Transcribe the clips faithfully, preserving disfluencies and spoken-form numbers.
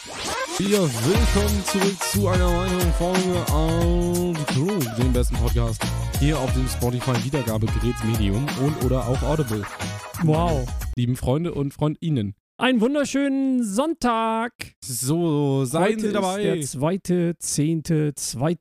Ja, willkommen zurück zu einer weiteren Folge Outro, dem besten Podcast hier auf dem Spotify-Wiedergabegerätsmedium und oder auch Audible. Wow. Lieben Freunde und Freundinnen. Einen wunderschönen Sonntag. So, seien Heute Sie dabei. Ist der zweite zehnte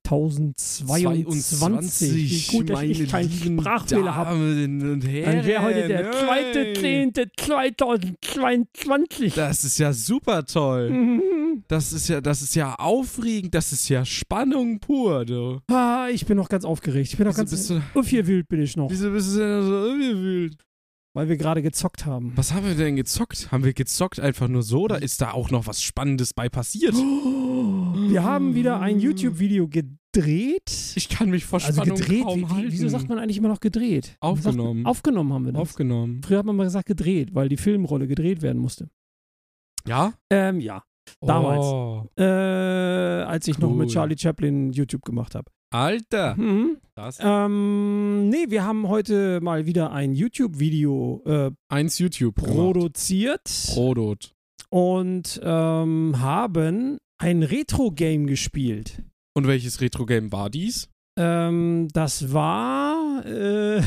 zweitausendzweiundzwanzig. Wie gut, dass ich keinen Sprachfehler habe. Und Herren, Dann wäre heute der hey. zweite zehnte zweitausendzweiundzwanzig. Das ist ja super toll. Mhm. Das ist ja, das ist ja aufregend. Das ist ja Spannung pur, du. Ah, ich bin noch ganz aufgeregt. Ich bin noch Wieso ganz bist du- aufgewühlt bin ich noch, Wieso bist du denn so ungewühlt? weil wir gerade gezockt haben. Was haben wir denn gezockt? Haben wir gezockt einfach nur so oder ist da auch noch was Spannendes bei passiert? Wir haben wieder ein YouTube-Video gedreht. Ich kann mich vor Also Spannung gedreht, kaum wie, halten. wie, wieso sagt man eigentlich immer noch gedreht? Aufgenommen. Sagt, aufgenommen haben wir das. Aufgenommen. Früher hat man mal gesagt gedreht, weil die Filmrolle gedreht werden musste. Ja? Ähm, ja. Damals. Oh. Äh, als ich noch Cool. mit Charlie Chaplin YouTube gemacht habe. Alter. Mhm. Das. Ähm, nee, wir haben heute mal wieder ein YouTube-Video äh, Eins YouTube produziert Produkt. und ähm, haben ein Retro-Game gespielt. Und welches Retro-Game war dies? Ähm, das war äh,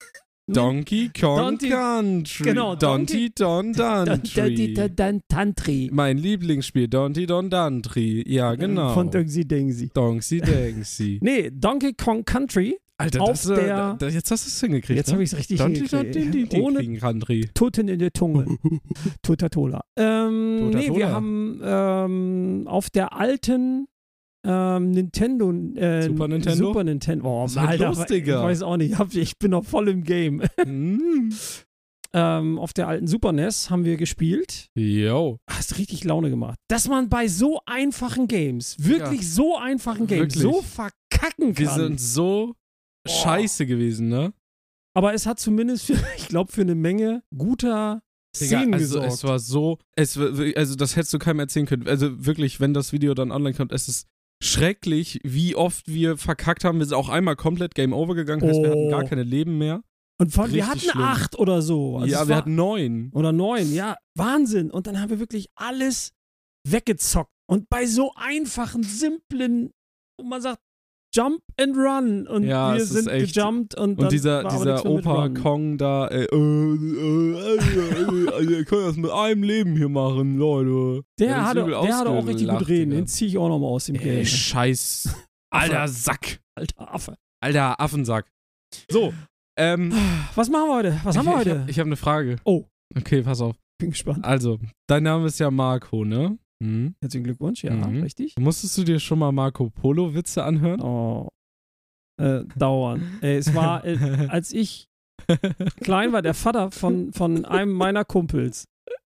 Donkey Kong Donkey- Country. genau, Donkey Don Dantry. Tantri. Mein Lieblingsspiel, Donkey Don Dantry. Ja, genau. Von Donkey Dangsy. Donkey Dangsy. Nee, Donkey Kong Country. Alter, Auf das, äh, der- da, jetzt hast du es hingekriegt. Jetzt ne? habe ich es richtig Donkey Don hingekriegt. Dantry. Ohne Country. Toten in der Zunge. Totatola. Ähm, nee, Totatola. wir haben ähm, auf der alten ähm, Nintendo, äh, Super Nintendo? Super Nintendo. Oh, Das ist halt Alter, lustiger. ich weiß auch nicht. Ich, hab, ich bin noch voll im Game. Mm. ähm, auf der alten Super N E S haben wir gespielt. Yo. Hast richtig Laune gemacht. Dass man bei so einfachen Games, wirklich Ja. so einfachen Games, Wirklich. so verkacken kann. Wir sind so scheiße gewesen, ne? Aber es hat zumindest, für, ich glaube, für eine Menge guter Digga, Szenen also gesorgt. es war so, es, war- also das hättest du keinem erzählen können. Also wirklich, wenn das Video dann online kommt, es ist schrecklich, wie oft wir verkackt haben. Wir sind auch einmal komplett Game Over gegangen, heißt, wir hatten Oh. gar keine Leben mehr. Und vor allem, wir hatten richtig schlimm. acht oder so. Also ja, es wir war- hatten neun. Oder neun, ja, Wahnsinn. Und dann haben wir wirklich alles weggezockt. Und bei so einfachen, simplen, wo man sagt, Jump and Run. Und Ja, wir es ist sind echt- gejumpt. Und, Und dann dieser, war aber dieser nichts mehr mit Opa Run. Kong da, äh, äh, äh, äh, äh, ihr könnt das mit einem Leben hier machen, Leute. Der, hat uns hatte, übel der hatte auch richtig ausgelacht, gut reden. Digga. Den ziehe ich auch nochmal aus dem Game. Ey, scheiß. Alter Sack. Alter Affe. Alter Affensack. So, ähm. Was machen wir heute? Was haben wir ich, heute? Ich habe ich hab eine Frage. Oh. Okay, pass auf. Bin gespannt. Also, dein Name ist ja Marco, ne? Mhm. Herzlichen Glückwunsch, ja, Mhm. richtig. Musstest du dir schon mal Marco Polo Witze anhören? Oh. Äh, dauern. Ey, es war, äh, als ich klein war, der Vater von, von einem meiner Kumpels.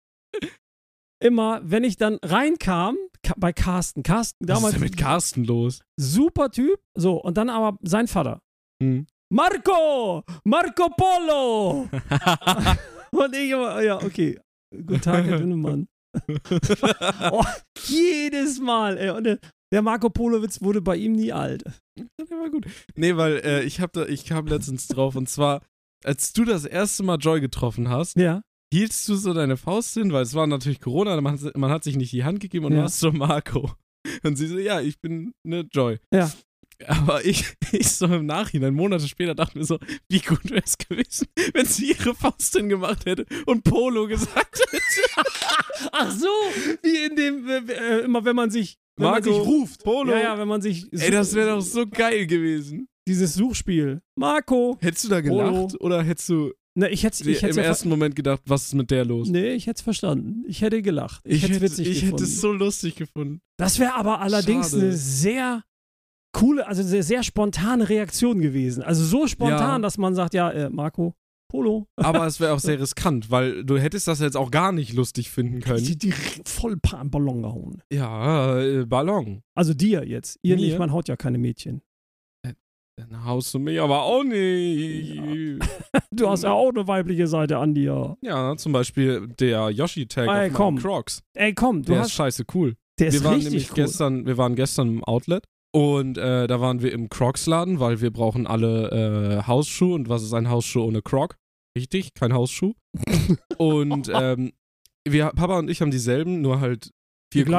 Immer, wenn ich dann reinkam, ka- bei Carsten, Carsten Was damals ist denn mit Carsten los? super Typ, so, und dann aber sein Vater. Mhm. Marco! Marco Polo! Und ich immer, ja, okay. Guten Tag, Herr Dünnemann. Oh, jedes Mal, ey. Und der, der Marco Polo-Witz wurde bei ihm nie alt. Der war gut. Nee, weil äh, ich hab da, ich kam letztens drauf und zwar, als du das erste Mal Joy getroffen hast, Ja. hieltst du so deine Faust hin, weil es war natürlich Corona, man, hat- man hat sich nicht die Hand gegeben und Ja. du warst so Marco. Und sie so, ja, ich bin ne Joy. Ja. Aber ich, ich so im Nachhinein, Monate später, dachte mir so, wie gut wäre es gewesen, wenn sie ihre Faust hingemacht hätte und Polo gesagt hätte. Ach so, wie in dem, äh, äh, immer wenn man sich, wenn Marco man sich ruft, Polo. Ja, ja, wenn man sich, Ey, das wäre doch so geil gewesen. dieses Suchspiel. Marco. Hättest du da Polo. gelacht oder hättest du Ne, ich hätte dir ich im hätte ja ersten Moment gedacht, was ist mit der los? Nee, ich hätte es verstanden. Ich hätte gelacht. Ich, Ich, hätte es hätte, witzig ich gefunden. hätte es so lustig gefunden. Das wäre aber allerdings Schade. eine sehr coole, also sehr, sehr spontane Reaktion gewesen. Also so spontan, Ja. dass man sagt, ja, äh, Marco, Polo. Aber es wäre auch sehr riskant, weil du hättest das jetzt auch gar nicht lustig finden können. Die, die voll pa- am Ballon gehauen. Ja, äh, Ballon. Also dir jetzt. Ihr Mir? nicht, man haut ja keine Mädchen. Dann haust du mich aber auch nicht. Du hast ja auch eine weibliche Seite an dir. Ja, zum Beispiel der Yoshi-Tag Ey, auf komm. meinen Crocs. Ey, komm, du Der ist hast, scheiße cool. der ist wir waren richtig nämlich cool. gestern, wir waren gestern im Outlet und äh, da waren wir im Crocs-Laden, weil wir brauchen alle äh, Hausschuhe. Und was ist ein Hausschuh ohne Croc? Richtig, kein Hausschuh. Und ähm, wir, Papa und ich haben dieselben, nur halt Die vier gleichen? Größen.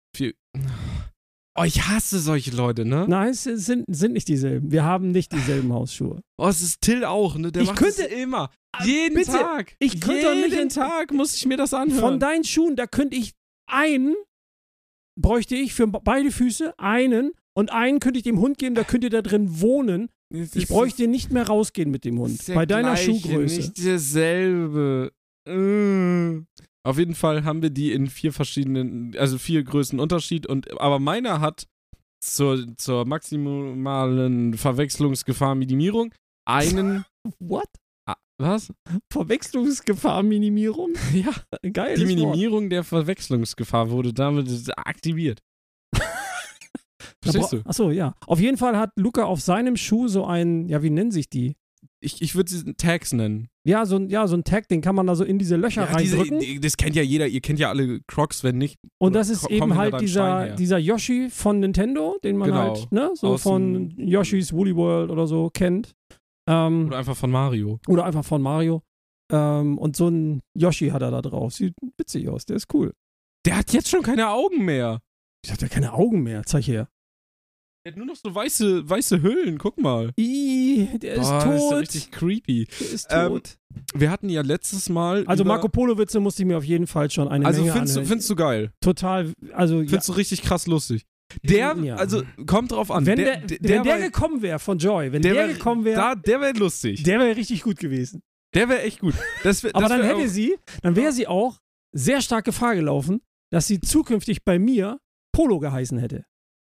Viel, oh, ich hasse solche Leute, ne? Nein, es sind, sind nicht dieselben. Wir haben nicht dieselben Hausschuhe. Oh, es ist Till auch, ne? Der Ich macht könnte- das immer. Jeden bitte, Tag. ich könnte doch nicht Jeden in- Tag muss ich mir das anhören. Von deinen Schuhen, da könnte ich einen, bräuchte ich für beide Füße einen und einen könnte ich dem Hund geben, da könnt ihr da drin wohnen. Das Ich ist- bräuchte nicht mehr rausgehen mit dem Hund. ist der Bei deiner gleiche, Schuhgröße. Nicht derselbe. Mm. Auf jeden Fall haben wir die in vier verschiedenen, also vier Größen Unterschied. Und, aber meiner hat zur, zur maximalen Verwechslungsgefahr-Minimierung einen. What? Ah, was? Verwechslungsgefahr-Minimierung? Ja. Geil. Die Minimierung der Verwechslungsgefahr wurde damit aktiviert. Verstehst du? Achso, ja. Auf jeden Fall hat Luca auf seinem Schuh so einen, ja, wie nennen sich die? Ich, ich würde sie Tags nennen. Ja, so ein, ja, so ein Tag, den kann man da so in diese Löcher Ja, diese, reindrücken. das kennt ja jeder. Ihr kennt ja alle Crocs, wenn nicht. Und das ist ko- eben kommen hinter halt deinem Schein dieser, her. dieser Yoshi von Nintendo, den man Genau. halt, ne, so Aus von dem- Yoshi's Woolly World oder so kennt. Ähm, Oder einfach von Mario. oder einfach von Mario. Ähm, und so ein Yoshi hat er da drauf. Sieht witzig aus, der ist cool. Der hat jetzt schon keine Augen mehr. Ich hab ja keine Augen mehr, zeig her. Der hat nur noch so weiße, weiße Hüllen, guck mal. Ih, der ist Boah, das ist ja tot. richtig creepy. der ist Ähm, tot. Wir hatten ja letztes Mal. Also über, Marco Polo Witze musste ich mir auf jeden Fall schon eine Also Menge findest du, anhören. findest du geil? Total, also Findest du richtig krass lustig? Der, Ja. also kommt drauf an. wenn der, der, der, wenn der war- gekommen wäre von Joy, wenn der der, wär- gekommen wäre, da, der wäre lustig. der wäre richtig gut gewesen. Der wäre echt gut. Das wär, Aber das dann wär hätte auch, sie, dann wäre sie auch sehr stark Gefahr gelaufen, dass sie zukünftig bei mir Polo geheißen hätte.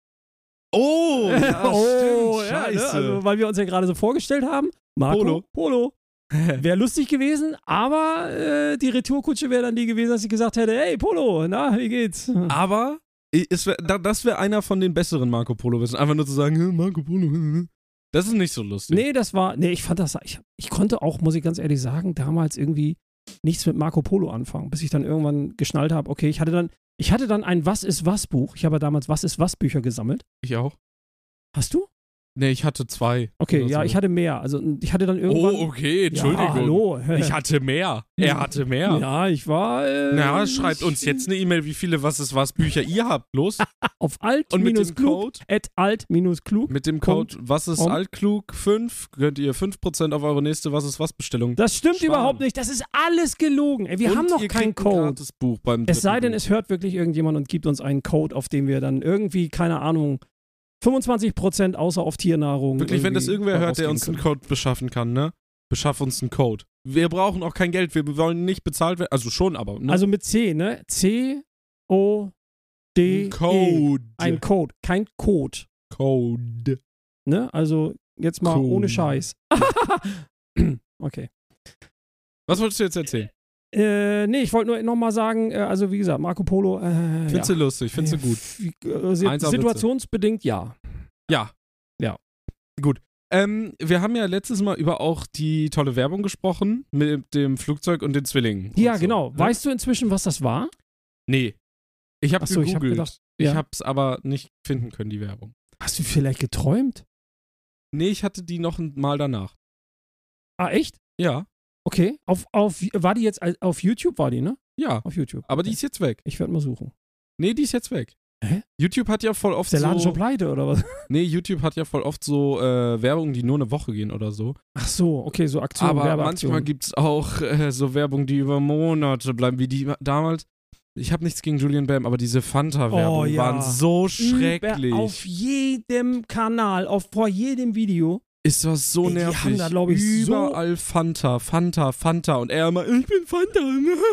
Oh, ja, oh, stimmt. ja, ne? Scheiße. Also, weil wir uns ja gerade so vorgestellt haben. Marco, Polo. Polo. Wäre lustig gewesen, aber äh, die Retourkutsche wäre dann die gewesen, dass sie gesagt hätte, hey Polo, na, wie geht's? Aber es wär, da- das wäre einer von den besseren Marco Polo-Wissen. Einfach nur zu sagen, "Hm, Marco Polo. Das ist nicht so lustig. Nee, das war, nee, ich fand das, ich, ich konnte auch, muss ich ganz ehrlich sagen, damals irgendwie nichts mit Marco Polo anfangen, bis ich dann irgendwann geschnallt habe, okay, ich hatte dann, ich hatte dann ein Was ist was Buch. Ich habe ja damals Was ist was Bücher gesammelt. Ich auch. Hast du? Nee, ich hatte zwei. Okay, Oder ja, so. ich hatte mehr. Also ich hatte dann irgendwann. Oh, okay, Entschuldigung. Ja, hallo. Ich hatte mehr. Er hatte mehr. Ja, ich war. Äh, Na, schreibt uns jetzt eine E-Mail, wie viele Was ist was Bücher ihr habt. Los. auf alt Und mit dem klug Code, at alt klug. mit dem Code Was ist Punkt. altklug fünf könnt ihr fünf Prozent auf eure nächste Was ist was Bestellung. Das stimmt sparen. überhaupt nicht. Das ist alles gelogen. Ey, wir Und haben noch ihr keinen kriegt ein Code. gratis Buch beim Es sei denn, dritten es hört wirklich irgendjemand und gibt uns einen Code, auf dem wir dann irgendwie, keine Ahnung, fünfundzwanzig Prozent außer auf Tiernahrung. Buch. Wirklich, wenn das irgendwie irgendwer hört, der uns rausgeben einen Code beschaffen kann, ne? Beschaff uns einen Code. Wir brauchen auch kein Geld, wir wollen nicht bezahlt werden. Also schon, aber. können. Ne? Also mit C, ne? C O D E. Ein Code. Ein Code, kein Code. Code. Ne? Also jetzt mal Code. ohne Scheiß. Okay. Was wolltest du jetzt erzählen? Äh, nee, ich wollte nur nochmal sagen, äh, also wie gesagt, Marco Polo. Äh, Findest ja. du lustig? Findest du gut? Äh, si- Eins A situationsbedingt ja. Ja. Ja. Gut. Ähm, wir haben ja letztes Mal über auch die tolle Werbung gesprochen mit dem Flugzeug und den Zwillingen. Ja, und so, genau. ne? Weißt du inzwischen, was das war? Nee. Ich habe Achso, ich habe gegoogelt. gedacht. Ich Ja. habe es aber nicht finden können, die Werbung. Hast du vielleicht geträumt? Nee, ich hatte die noch mal danach. Ah, echt? Ja. Okay. Auf, auf, war die jetzt als- auf YouTube, war die, ne? Ja. Auf YouTube. Aber die Okay. ist jetzt weg. Ich werde mal suchen. Nee, die ist jetzt weg. Hä? YouTube hat ja voll oft Ist der Laden so... schon pleite, oder was? Nee, YouTube hat ja voll oft so äh, Werbung, die nur eine Woche gehen oder so. Ach so, okay, so Aktion, Aber Werbeaktion. manchmal gibt es auch äh, so Werbung, die über Monate bleiben, wie die damals. Ich habe nichts gegen Julian Bam, aber diese Fanta-Werbung Oh, ja. waren so schrecklich. Über, auf jedem Kanal, auf vor jedem Video. Es war so Ey, die nervig. haben da, glaub ich, so- Überall Fanta, Fanta, Fanta. Und er immer, ich bin Fanta.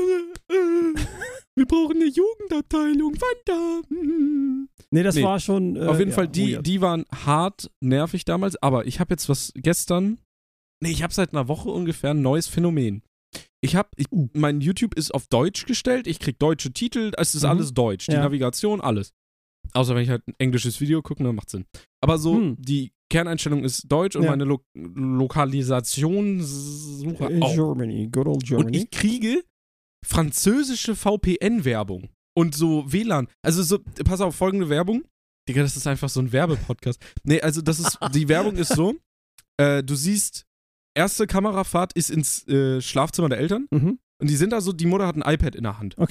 Wir brauchen eine Jugendabteilung, Fanta. Nee, das Nee. war schon. Äh, Auf jeden ja, Fall, die, weird. die waren hart nervig damals. Aber ich habe jetzt was gestern. Nee, ich habe seit einer Woche ungefähr ein neues Phänomen. Ich habe, ich, Uh. mein YouTube ist auf Deutsch gestellt. Ich krieg deutsche Titel. Es ist Mhm. alles Deutsch. Die Ja. Navigation, alles. Außer wenn ich halt ein englisches Video gucke, dann macht Sinn. Aber so, Hm. die Kerneinstellung ist Deutsch und Ja. meine Lo Lokalisationssuche In auch. Germany, good old Und Germany. ich kriege französische V P N-Werbung und so W L A N. Also so, pass auf, folgende Werbung. Digga, das ist einfach so ein Werbepodcast. Nee, also das ist, die Werbung ist so, äh, du siehst, erste Kamerafahrt ist ins äh, Schlafzimmer der Eltern Mhm. und die sind da so, die Mutter hat ein iPad in der Hand. Okay.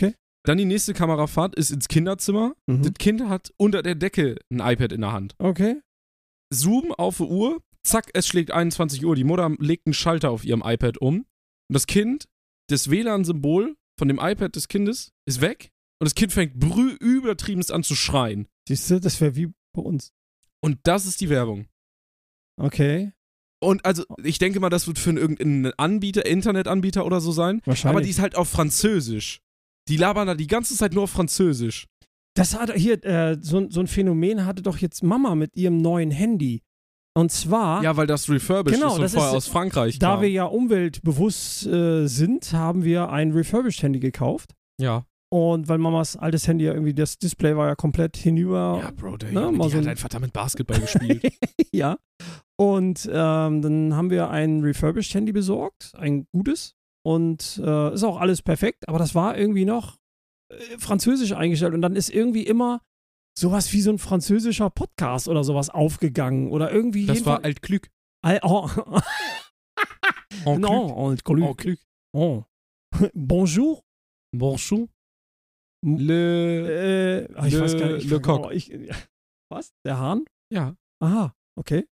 Dann die nächste Kamerafahrt ist ins Kinderzimmer. Mhm. Das Kind hat unter der Decke ein iPad in der Hand. Okay. Zoom auf die Uhr, zack, es schlägt einundzwanzig Uhr. Die Mutter legt einen Schalter auf ihrem iPad um. Und das Kind, das W L A N-Symbol von dem iPad des Kindes, ist weg. Und das Kind fängt brü übertriebenst an zu schreien. Siehst du, das wäre wie bei uns. Und das ist die Werbung. Okay. Und also, ich denke mal, das wird für irgendeinen Anbieter, Internetanbieter oder so sein. Wahrscheinlich. Aber die ist halt auf Französisch. Die labern da die ganze Zeit nur auf Französisch. Das hat hier, äh, so, so ein Phänomen hatte doch jetzt Mama mit ihrem neuen Handy. Und zwar, Ja, weil das refurbished Genau, ist und das vorher ist- aus Frankreich da kam. wir ja umweltbewusst äh, sind, haben wir ein refurbished Handy gekauft. Ja. Und weil Mamas altes Handy ja irgendwie, das Display war ja komplett hinüber. Ja, Bro, der Ne, Junge, mal die so hat ein- einfach damit Basketball gespielt. Ja. Und ähm, dann haben wir ein refurbished Handy besorgt, ein gutes. Und äh, ist auch alles perfekt, aber das war irgendwie noch äh, französisch eingestellt. Und dann ist irgendwie immer sowas wie so ein französischer Podcast oder sowas aufgegangen. Oder irgendwie Das war jedenfalls- Altglück. Al- oh. En Non, en Glück. En Glück. Oh. Bonjour. Bonjour. M- Le... Äh, ah, ich Le- weiß gar nicht. Le Coq. Oh, ich, was? Der Hahn? Ja. Aha, okay.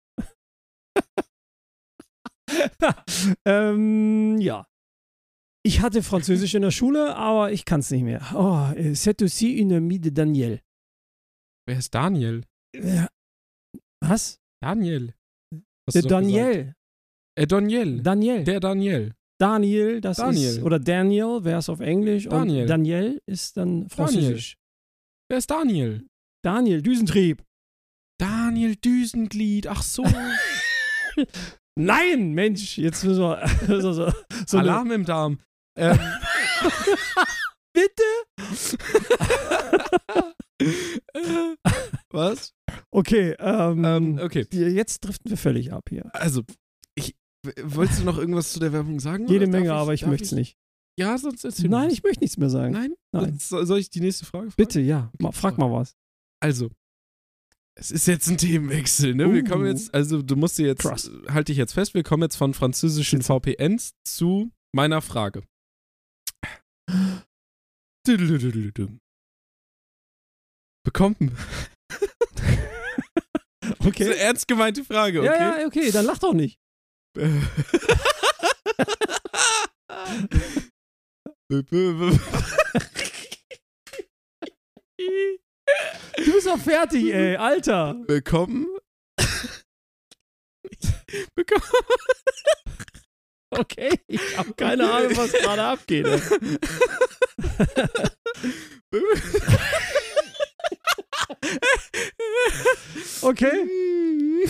ähm, ja. Ich hatte Französisch in der Schule, aber ich kann es nicht mehr. Oh, äh, c'est aussi une amie de Daniel. Wer ist Daniel? Äh, Was? Daniel. Hast Der du doch gesagt. Daniel. Äh, Daniel. Daniel. Der Daniel. Daniel, das Daniel. ist, oder Daniel wäre es auf Englisch. Daniel. Und Daniel ist dann Französisch. Wer ist Daniel? Daniel, Düsentrieb. Daniel Düsenglied. Ach so. Nein, Mensch, jetzt müssen wir so, so, so eine, Alarm im Darm. Ähm, bitte? äh, was? Okay, ähm, Ähm, okay. jetzt driften wir völlig ab hier. Also, ich, w- wolltest du noch irgendwas zu der Werbung sagen? Jede oder Menge, darf aber ich darf möchte es nicht. Ja, sonst erzähl Nein, mal. ich möchte nichts mehr sagen. Nein? Nein. So- Soll ich die nächste Frage fragen? Bitte, ja. Okay, Ma- frag mal was. Also, es ist jetzt ein Themenwechsel, ne? Wir Uh. kommen jetzt, also du musst dir jetzt, Trust. halt dich jetzt fest, wir kommen jetzt von französischen V P Ns zu meiner Frage. Bekommt ein Das ist Okay. eine ernst gemeinte Frage, okay? Ja, ja, okay, dann lach doch nicht. Du bist doch fertig, ey, Alter. Bekommen. Bekommen. Okay, ich habe keine Ahnung, was gerade abgeht. Ey. Okay.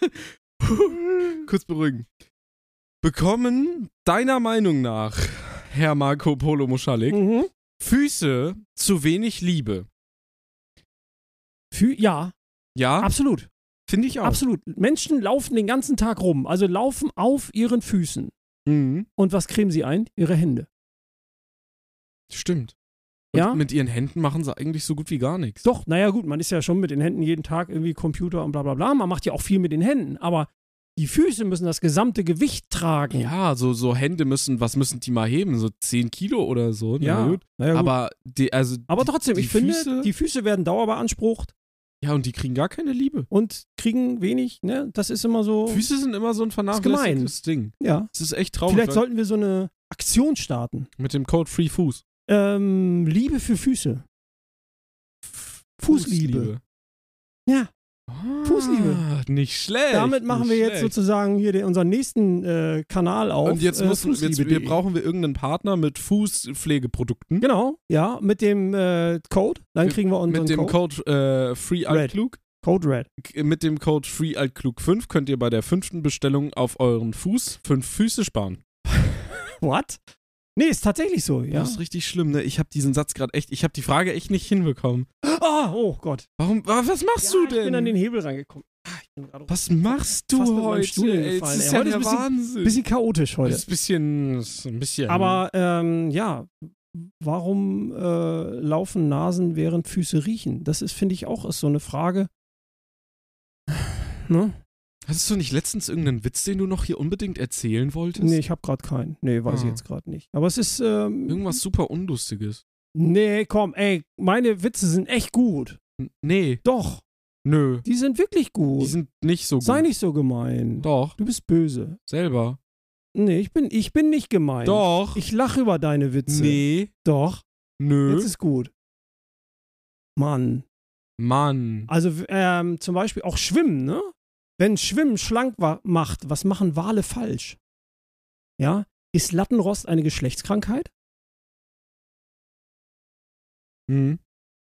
Kurz beruhigen. Bekommen deiner Meinung nach, Herr Marco Polo Muschalik, Mhm. Füße zu wenig Liebe? Für, ja, Ja, absolut. finde ich auch. Absolut. Menschen laufen den ganzen Tag rum, also laufen auf ihren Füßen. Mhm. Und was cremen sie ein? Ihre Hände. Stimmt. Und Ja? mit ihren Händen machen sie eigentlich so gut wie gar nichts. Doch, naja gut, man ist ja schon mit den Händen jeden Tag irgendwie Computer und bla bla bla. Man macht ja auch viel mit den Händen, aber die Füße müssen das gesamte Gewicht tragen. Ja, so, so Hände müssen, was müssen die mal heben? So zehn Kilo oder so? Na ja. gut. Naja, gut. Aber, die, also, aber trotzdem, die ich finde, Füße- die Füße werden dauerbeansprucht ja, und die kriegen gar keine Liebe. und kriegen wenig, ne? Das ist immer so. Füße sind immer so ein gemein. vernachlässigtes Ding. Ja. Das ist echt traurig. Vielleicht weil- sollten wir so eine Aktion starten. mit dem Code Free Fuß. Ähm, Liebe für Füße. Fußliebe. Ja. Ah, Fußliebe. Nicht schlecht. Damit machen nicht wir jetzt schlecht. sozusagen hier den, unseren nächsten äh, Kanal auf. Und jetzt, äh, müssen, jetzt fußliebe punkt wir de. brauchen wir irgendeinen Partner mit Fußpflegeprodukten. Genau, ja, mit dem äh, Code. Dann Mit- kriegen wir unseren Mit dem Code. Code äh, Free Altklug. Code Red. K- Mit dem Code Free Altklug fünf könnt ihr bei der fünften Bestellung auf euren Fuß fünf Füße sparen. What? Nee, ist tatsächlich so, ja. Das ist richtig schlimm, ne? Ich habe diesen Satz gerade echt, ich habe die Frage echt nicht hinbekommen. Ah, oh Gott. Warum, wa- was machst Ja, du ich denn? bin an den Hebel reingekommen. Ah, ich bin gerade was machst du fast mit meinem heute? Stuhl ey? hingefallen, Das ist ey. ja Heute der ist ein bisschen- Wahnsinn. bisschen chaotisch heute. Das ist ein bisschen, das ist ein bisschen. Aber ähm, ja, warum äh, laufen Nasen, während Füße riechen? Das ist, finde ich, auch ist so eine Frage. Ne? Hattest du nicht letztens irgendeinen Witz, den du noch hier unbedingt erzählen wolltest? Nee, ich habe gerade keinen. Nee, weiß ich Ah. jetzt gerade nicht. Aber es ist ähm, Irgendwas super Unlustiges. Nee, komm, ey, meine Witze sind echt gut. N- Nee, Doch, nö. die sind wirklich gut. Die sind nicht so gut. Sei nicht so gemein. Doch, Du bist böse. selber. Nee, ich bin, ich bin nicht gemein. Doch. Ich lache über deine Witze. Nee, Doch, nö. jetzt ist gut. Mann. Mann. Also ähm, zum Beispiel auch Schwimmen, ne? Wenn Schwimmen schlank wa- macht, was machen Wale falsch? Ja? Ist Lattenrost eine Geschlechtskrankheit? Hm.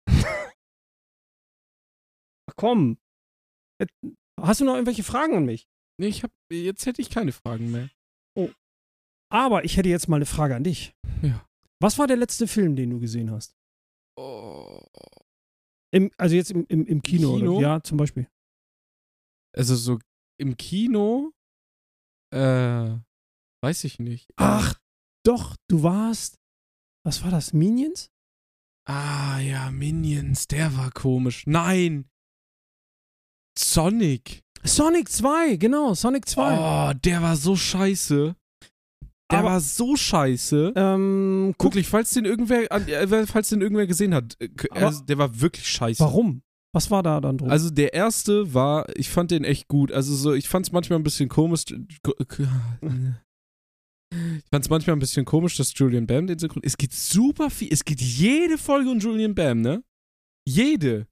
Ach komm. Jetzt- Hast du noch irgendwelche Fragen an mich? Nee, ich hab, jetzt hätte ich keine Fragen mehr. Aber ich hätte jetzt mal eine Frage an dich. Ja. Was war der letzte Film, den du gesehen hast? Oh. Im, also jetzt im, im, im Kino, Kino? Oder? Ja, zum Beispiel. Also so im Kino, äh, weiß ich nicht. Ach, doch, du warst. Was war das? Minions? Ah, ja, Minions, der war komisch. Nein! Sonic. Sonic zwei, genau, Sonic zwei. Oh, der war so scheiße. Der Aber- war so scheiße. Ähm, guck, Wirklich, falls den irgendwer, äh, falls den irgendwer gesehen hat, äh, k- Aber- also, der war wirklich scheiße. warum? Was war da dann drum? Also der erste war, ich fand den echt gut. Also so, ich fand es manchmal ein bisschen komisch. Ich fand es manchmal ein bisschen komisch, dass Julian Bam den Synchron. Es geht super viel. Es geht jede Folge um Julian Bam, ne? Jede.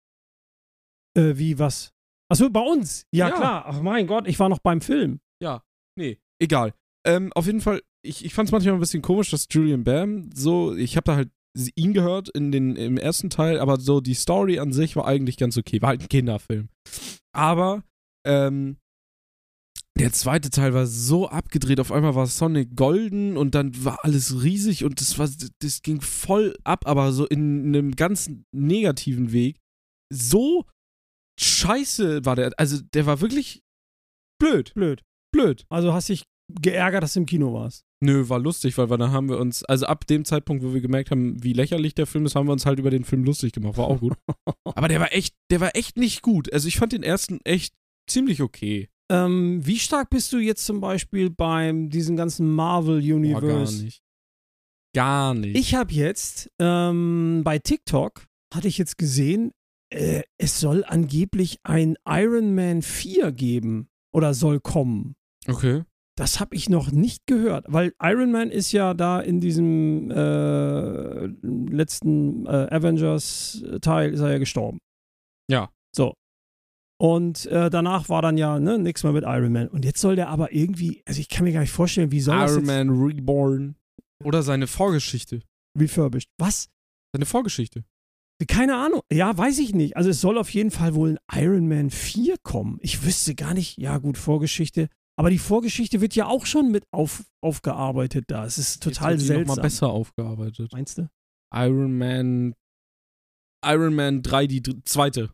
äh, wie, was? Achso, bei uns? Ja, Ja. klar. Ach mein Gott, ich war noch beim Film. Ja, nee, egal. Ähm, auf jeden Fall, ich, ich fand es manchmal ein bisschen komisch, dass Julian Bam so, ich habe da halt ihn gehört in den, im ersten Teil, aber so die Story an sich war eigentlich ganz okay. War halt ein Kinderfilm. Aber, ähm, der zweite Teil war so abgedreht. Auf einmal war Sonic golden und dann war alles riesig und das war, das ging voll ab, aber so in einem ganz negativen Weg. So scheiße war der. Also, der war wirklich blöd. Blöd. Blöd. Also hast dich geärgert, dass du im Kino warst. Nö, war lustig, weil wir, dann haben wir uns, also ab dem Zeitpunkt, wo wir gemerkt haben, wie lächerlich der Film ist, haben wir uns halt über den Film lustig gemacht. War auch gut. Aber der war echt, der war echt nicht gut. Also ich fand den ersten echt ziemlich okay. Ähm, wie stark bist du jetzt zum Beispiel beim diesem ganzen Marvel Boah, Universe? gar nicht. Gar nicht. Ich habe jetzt ähm, bei TikTok hatte ich jetzt gesehen, äh, es soll angeblich ein Iron Man vier geben oder soll kommen. Okay. Das habe ich noch nicht gehört, weil Iron Man ist ja da in diesem äh, letzten äh, Avengers-Teil ist er ja gestorben. Ja. So. Und äh, danach war dann ja ne, nichts mehr mit Iron Man. Und jetzt soll der aber irgendwie, also ich kann mir gar nicht vorstellen, wie soll das Iron jetzt Man Reborn. Oder seine Vorgeschichte. refurbished? Was? Seine Vorgeschichte. Keine Ahnung. Ja, weiß ich nicht. Also es soll auf jeden Fall wohl ein Iron Man vier kommen. Ich wüsste gar nicht, ja gut, Vorgeschichte. Aber die Vorgeschichte wird ja auch schon mit auf, aufgearbeitet da. Es ist total Jetzt wird die seltsam. noch mal besser aufgearbeitet. Meinst du? Iron Man. Iron Man drei, die dr- zweite.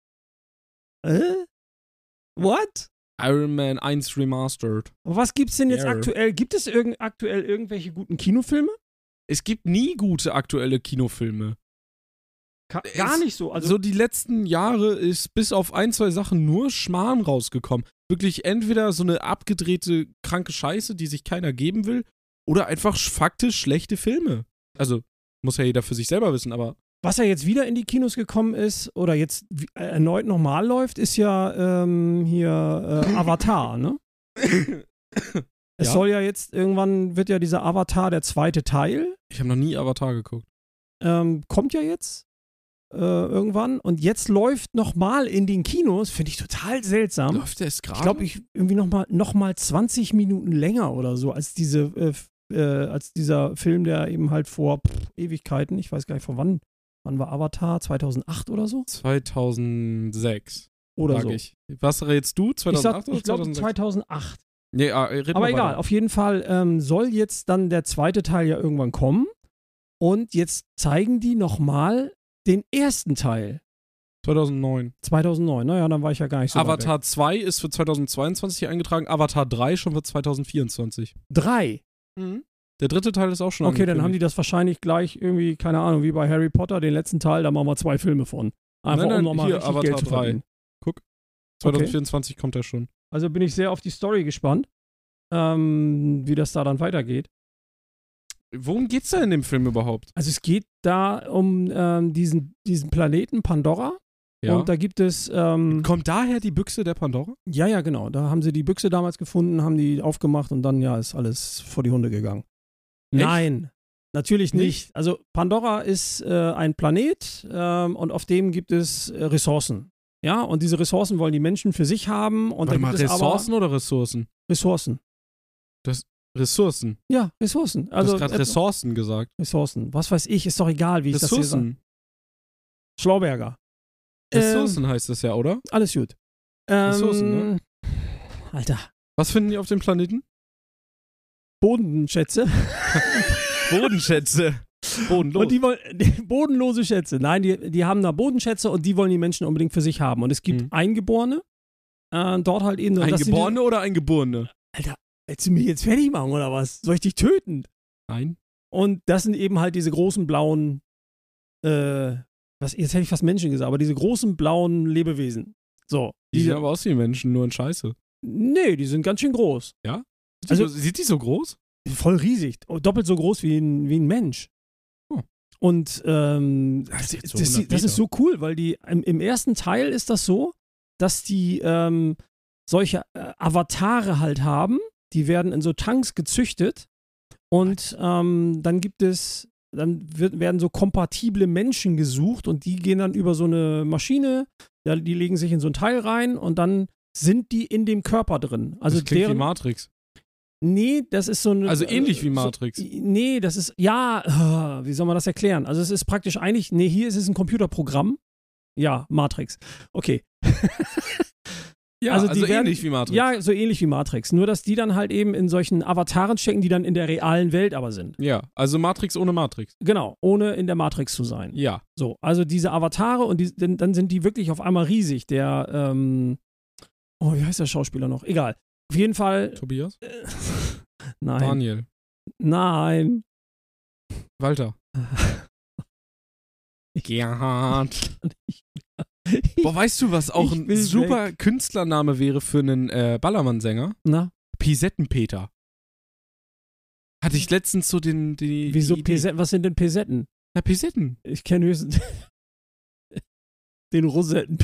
Äh? What? Iron Man eins Remastered. Aber was gibt's denn jetzt Ja. aktuell? Gibt es irgend, aktuell irgendwelche guten Kinofilme? Es gibt nie gute aktuelle Kinofilme. Ka Es- gar nicht so. Also so die letzten Jahre ist bis auf ein, zwei Sachen nur Schmarrn rausgekommen. Wirklich entweder so eine abgedrehte, kranke Scheiße, die sich keiner geben will, oder einfach faktisch schlechte Filme. Also, muss ja jeder für sich selber wissen, aber was ja jetzt wieder in die Kinos gekommen ist oder jetzt wie- äh, erneut nochmal läuft, ist ja ähm, hier äh, Avatar, ne? Es Ja. soll ja jetzt irgendwann, wird ja dieser Avatar der zweite Teil, ich habe noch nie Avatar geguckt. ähm, kommt ja jetzt äh, irgendwann und jetzt läuft nochmal in den Kinos, finde ich total seltsam. Läuft der es gerade? Ich glaube, ich irgendwie nochmal noch mal zwanzig Minuten länger oder so als diese äh, f- äh, als dieser Film, der eben halt vor pff, Ewigkeiten, ich weiß gar nicht von wann, wann war Avatar, zweitausendacht oder so? zweitausendsechs, Oder sag so. ich. Was rätst du? Ich, sag, zweitausendacht oder ich glaube zweitausendsechs? zweitausendacht. Nee, ah, red Aber mal egal, weiter. auf jeden Fall ähm, soll jetzt dann der zweite Teil ja irgendwann kommen. Und jetzt zeigen die nochmal den ersten Teil. zweitausendneun. zweitausendneun, naja, dann war ich ja gar nicht so weit Avatar zwei ist für zweitausendzweiundzwanzig eingetragen, Avatar drei schon für zweitausendvierundzwanzig. weg. Drei. Der dritte Teil ist auch schon Okay, dann haben die angekündigt. das wahrscheinlich gleich irgendwie, keine Ahnung, wie bei Harry Potter, den letzten Teil, da machen wir zwei Filme von. Einfach Nein, nein, um nochmal hier, richtig Avatar Geld zu drei. verdienen. zweitausendvierundzwanzig kommt er schon. Also bin ich sehr auf die Story gespannt, ähm, wie das da dann weitergeht. Worum geht's da in dem Film überhaupt? Also es geht da um ähm, diesen, diesen Planeten Pandora. Ja. Und da gibt es. Ähm, Kommt daher die Büchse der Pandora? ja, ja, genau. Da haben sie die Büchse damals gefunden, haben die aufgemacht und dann ja ist alles vor die Hunde gegangen. Echt? Nein, natürlich nicht. Nicht? Also Pandora ist äh, ein Planet ähm, und auf dem gibt es äh, Ressourcen. Ja, und diese Ressourcen wollen die Menschen für sich haben. Und Warte da mal, gibt es Ressourcen aber oder Ressourcen? Ressourcen. Ressourcen. Ja, Ressourcen. Du Also hast gerade äh, Ressourcen gesagt. Ressourcen. Was weiß ich, ist doch egal, wie ich das hier sage. Ressourcen. Schlauberger. Ressourcen heißt das ja, oder? Ähm, alles gut. Ähm, Ressourcen, ne? Alter. Was finden die auf dem Planeten? Bodenschätze. Bodenschätze. Bodenlos. Und die wollen die, bodenlose Schätze. Nein, die, die haben da Bodenschätze und die wollen die Menschen unbedingt für sich haben. Und es gibt Mhm. Eingeborene, äh, dort halt eben. das sind Eingeborene oder Eingeborene? Die, Alter, willst du mich jetzt fertig machen oder was? Soll ich dich töten? Nein. Und das sind eben halt diese großen blauen, äh, was, jetzt hätte ich fast Menschen gesagt, aber diese großen blauen Lebewesen. So. Die Die, sehen aber aus wie Menschen, nur in Scheiße. nee, die sind ganz schön groß. Sieht die Also- so, sieht die so groß? Voll riesig. Doppelt so groß wie ein, wie ein Mensch. Oh. Und ähm, Das das, ist jetzt so das, hundert das ist so cool, weil die im, im ersten Teil ist das so, dass die ähm, solche äh, Avatare halt haben. Die werden in so Tanks gezüchtet und ähm, dann gibt es, dann wird, werden so kompatible Menschen gesucht und die gehen dann über so eine Maschine, ja, die legen sich in so ein Teil rein und dann sind die in dem Körper drin. Also das klingt deren, wie Matrix. Nee, das ist so eine. Also ähnlich wie Matrix. So, nee, das ist. Ja, wie soll man das erklären? Also, es ist praktisch eigentlich. Nee, hier ist es ein Computerprogramm. Ja, Matrix. Okay. Ja, Also also, die werden- ähnlich wie Matrix. Ja, so ähnlich wie Matrix. Nur, dass die dann halt eben in solchen Avataren stecken, die dann in der realen Welt aber sind. Ja, also Matrix ohne Matrix. Genau, ohne in der Matrix zu sein. Ja. So, also diese Avatare und die, dann dann sind die wirklich auf einmal riesig. Der, ähm. Oh, wie heißt der Schauspieler noch? Egal. Auf jeden Fall. Tobias? Äh, nein. Daniel. Nein. Walter. Gerhard. Boah, weißt du, was auch Ich ein will super Künstlername wäre für einen äh, Ballermann-Sänger? Na, Pisettenpeter. Hatte ich letztens so den, die, wieso die Idee. Pesetten? Was sind denn Pesetten? Na, Pisetten. Ich kenne höchstens den Rosetten.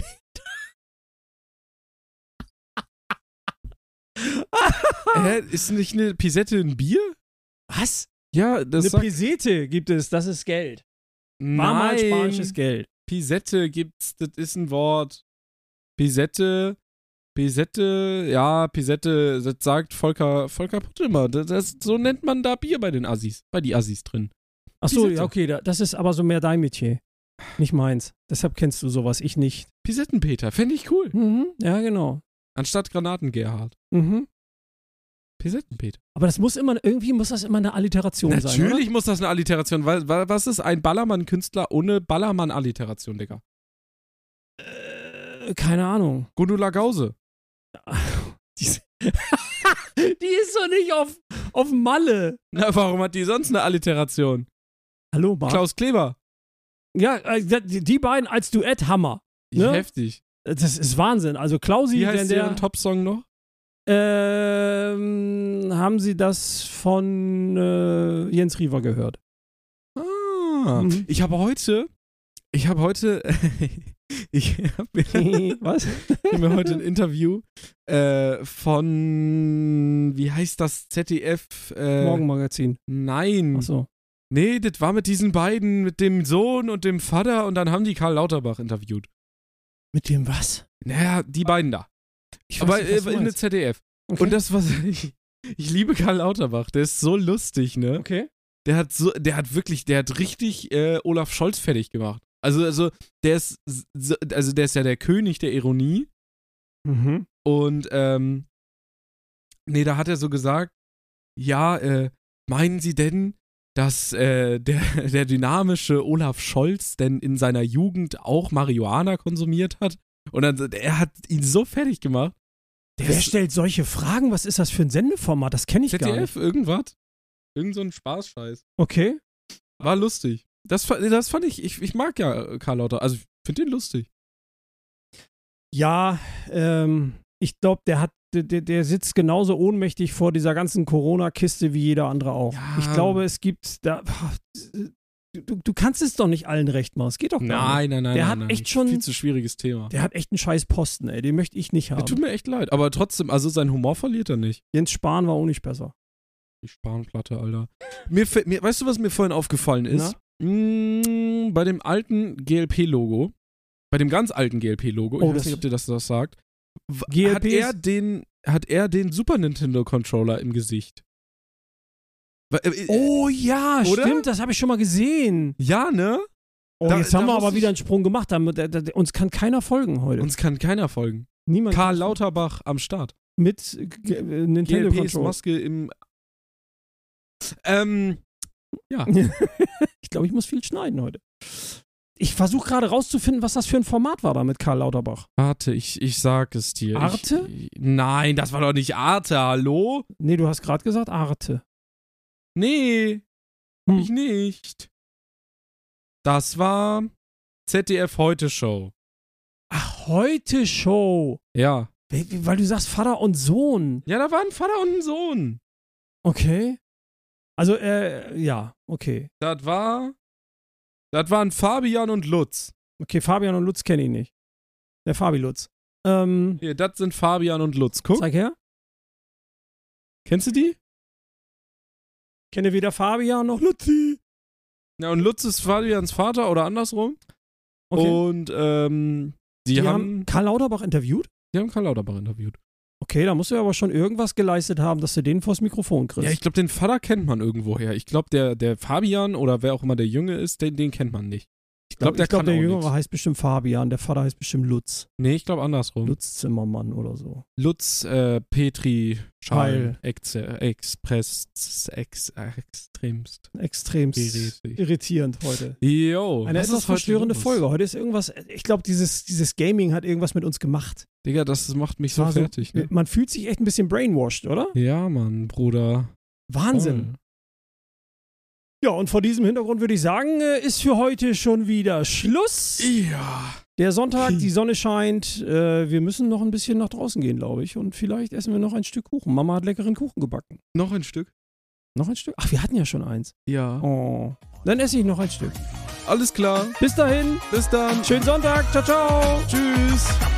Hä, ist nicht eine Pisette ein Bier? Was? Ja, das Eine sagt, Pesete gibt es, das ist Geld. War mal nein, spanisches Geld. Pisette gibt's, das ist ein Wort. Pisette, Pisette, ja, Pisette, das sagt Volker, Volker Puttelmer. Das, das, so nennt man da Bier bei den Assis, bei die Assis drin. Achso, Pisette. ja, okay, da- das ist aber so mehr dein Metier. Nicht meins. Deshalb kennst du sowas, ich nicht. Pisettenpeter, fände ich cool. Mhm, ja, genau. Anstatt Granaten-Gerhard. Mhm. Pisettenpeter. Aber das muss immer, irgendwie muss das immer eine Alliteration sein, Natürlich muss das eine Alliteration, weil, weil was ist ein Ballermann-Künstler ohne Ballermann-Alliteration, Digga? oder? Äh, keine Ahnung. Gundula Gause. Die ist, die ist doch nicht auf, auf Malle. Na, warum hat die sonst eine Alliteration? Hallo, Marc. Klaus Kleber. Ja, äh, die die beiden als Duett Hammer. Ne? Heftig. Das ist Wahnsinn. Also Klausi, Wie wenn heißt der. deren Top-Song noch? Ähm, haben Sie das von äh, Jens Riewer gehört? Ah, Mhm. ich habe heute, ich habe heute, ich habe mir, Was? ich hab mir heute ein Interview äh, von, wie heißt das, Z D F? Äh, Morgenmagazin. Nein. Achso. Nee, das war mit diesen beiden, mit dem Sohn und dem Vater und dann haben die Karl Lauterbach interviewt. Mit dem was? Naja, die beiden da. Ich Aber nicht, was du äh, in der meinst. Z D F. Okay. Und das was ich, ich liebe Karl Lauterbach, der ist so lustig, ne? Okay. Der hat so, der hat wirklich, der hat richtig äh, Olaf Scholz fertig gemacht. Also, also, der ist, so, also der ist ja der König der Ironie. Mhm. Und, ähm, nee, da hat er so gesagt, ja, äh, meinen Sie denn, dass äh, der, der dynamische Olaf Scholz denn in seiner Jugend auch Marihuana konsumiert hat? Und dann, er hat ihn so fertig gemacht. Der Wer ist stellt solche Fragen? Was ist das für ein Sendeformat? Das kenne ich Z gar D nicht. F, irgendwas? Irgend so ein Spaßscheiß. Okay. War lustig. Das, fa- das fand ich, ich, ich mag ja Karl Lauter, also ich finde den lustig. Ja, ähm, ich glaube, der hat der, der, der sitzt genauso ohnmächtig vor dieser ganzen Corona-Kiste wie jeder andere auch. Ja. Ich glaube, es gibt da. Du, du kannst es doch nicht allen recht machen. Es geht doch gar nicht. Nein, nein, nein. Der nein, hat nein. echt schon. Viel zu schwieriges Thema. Der hat echt einen scheiß Posten, ey. Den möchte ich nicht haben. Ja, tut mir echt leid. Aber trotzdem, also sein Humor verliert er nicht. Jens Spahn war auch nicht besser. Die Spanplatte, Alter. Mir, fä- mir, weißt du, was mir vorhin aufgefallen ist? Mm, bei dem alten G L P-Logo, bei dem ganz alten G L P-Logo, ich Oh, weiß das- nicht, ob dir das das sagt, w- G L hat P er, den, hat er den Super Nintendo-Controller im Gesicht. Wa- äh, Oh ja, Oder? stimmt, das habe ich schon mal gesehen. Ja, ne? Oh, Da- jetzt da haben wir muss aber ich- wieder einen Sprung gemacht. Da, da, da, uns kann keiner folgen heute. Uns kann keiner folgen. Niemand. Karl Lauterbach am Start. mit äh, G- äh, G L Ps Nintendo-Controller. Maske im. Ähm. Ja. Ich glaube, ich muss viel schneiden heute. Ich versuche gerade rauszufinden, was das für ein Format war da mit Karl Lauterbach. Warte, ich, ich sag es dir. Arte? Ich, nein, das war doch nicht Arte, hallo? Nee, du hast gerade gesagt Arte. Nee, Hm. ich nicht. Das war Z D F Heute Show. Ach, heute Show. Ja. Weil weil du sagst Vater und Sohn. Ja, da waren Vater und ein Sohn. Okay. Also, äh, ja, okay. Das war. Das waren Fabian und Lutz. Okay, Fabian und Lutz kenne ich nicht. Der Fabi Lutz. Ähm, Hier, das sind Fabian und Lutz. Guck. zeig her. Kennst du die? Kenne weder Fabian noch Lutzi. Ja, und Lutz ist Fabians Vater oder andersrum. Okay. Und, ähm, die, die haben, haben Karl Lauterbach interviewt? die haben Karl Lauterbach interviewt. Okay, da musst du aber schon irgendwas geleistet haben, dass du den vors Mikrofon kriegst. Ja, ich glaube, den Vater kennt man irgendwoher. Ich glaube, der, der Fabian oder wer auch immer der Junge ist, den, den kennt man nicht. Ich glaube, der ich glaub, kann der auch Jüngere nix. heißt bestimmt Fabian, der Vater heißt bestimmt Lutz. Nee, ich glaube andersrum. Lutz Zimmermann oder so. Lutz, äh, Petri, Schall, Heil. Ex, äh, Express, ex, äh, extremst. Extremst Gerätig. irritierend heute. Jo. Eine was etwas ist heute verstörende los? Folge. Heute ist irgendwas, ich glaube, dieses, dieses Gaming hat irgendwas mit uns gemacht. Digga, das macht mich so War fertig, ne? Man fühlt sich echt ein bisschen brainwashed, oder? Ja, Mann, Bruder. Wahnsinn. Ja, und vor diesem Hintergrund würde ich sagen, äh, ist für heute schon wieder Schluss. Ja. Der Sonntag, die Sonne scheint. Äh, wir müssen noch ein bisschen nach draußen gehen, glaube ich. Und vielleicht essen wir noch ein Stück Kuchen. Mama hat leckeren Kuchen gebacken. Noch ein Stück? Noch ein Stück? Ach, wir hatten ja schon eins. Ja. Oh. Dann esse ich noch ein Stück. Alles klar. Bis dahin. Bis dann. Schönen Sonntag. Ciao, ciao. Tschüss.